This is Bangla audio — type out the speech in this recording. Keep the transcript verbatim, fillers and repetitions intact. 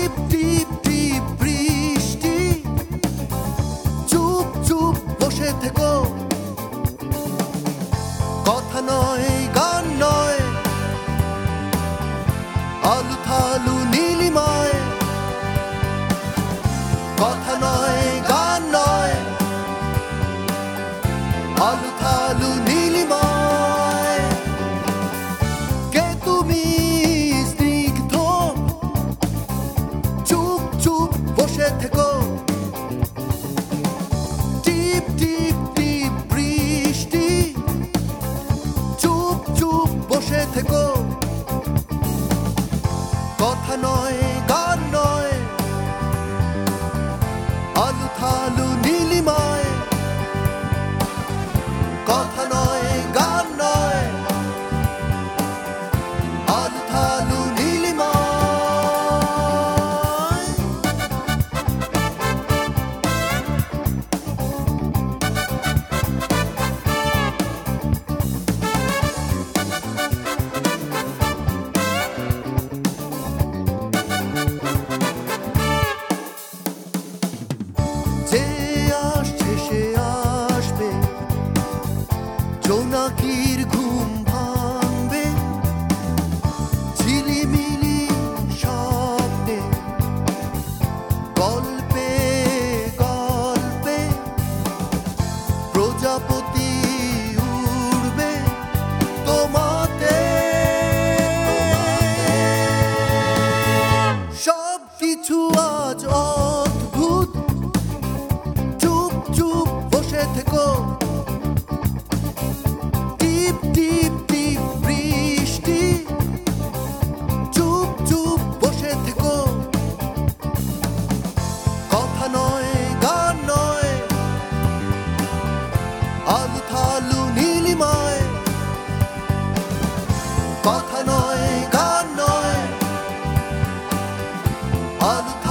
টিপ টিপ টিপ বৃষ্টি, চুপ চুপ বসে থেকো, কথা নয় গান নয়, আলু থালু নীলিমায়, কথা নয় গান নয়, আলু থালু নীলিমায়। কে তুমি স্নিগ্ধ, চুপ চুপ বসে থেকো, টিপ টিপ টিপ বৃষ্টি, চুপ চুপ বসে থেকো, কথা নয় গান নয়, আলু থালু নীলিমায়, কথা নয় গান নয়, আলু থালু নীলিমায়। যে আসছে সে আসবে, জোনাকির ঘুম ভাঙবে, ঝিলিমিলি স্বপ্নে, গল্পে গল্পে প্রজাপতি উড়বে তোমাতে। সব কিছু আজ অদ্ভুত, চুপ চুপ বসে থেকো, টিপ টিপ টিপ বৃষ্টি, চুপ চুপ বসে থেকো, কথা নয় গান নয়, আলু থালু নীলিমায়, কথা নয় গান নয়, আলু